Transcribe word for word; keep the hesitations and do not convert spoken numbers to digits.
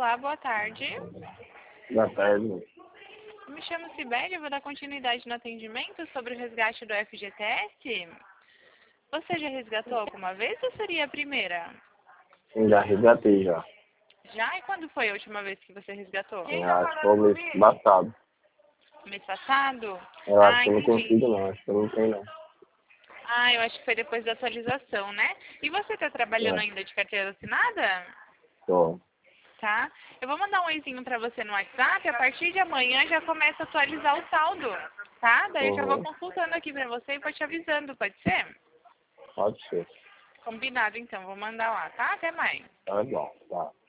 Olá, boa tarde. Boa tarde. Eu me chamo Sibeli, eu vou dar continuidade no atendimento sobre o resgate do F G T S. Você já resgatou alguma vez ou seria a primeira? Já resgatei já. Já? E quando foi a última vez que você resgatou? Eu acho que foi o mês passado. Mês passado? Eu acho Ah, que eu não entendi. consigo não, acho que eu não tenho não. Ah, eu acho que foi depois da atualização, né? E você está trabalhando É, ainda de carteira assinada? tô. Tá? Eu vou mandar um oizinho pra você no WhatsApp, a partir de amanhã já começa a atualizar o saldo, tá? Daí eu já vou Uhum. consultando aqui pra você e vou te avisando, pode ser? Pode ser. Combinado então, vou mandar lá, tá? Até mais. Tá bom, tá.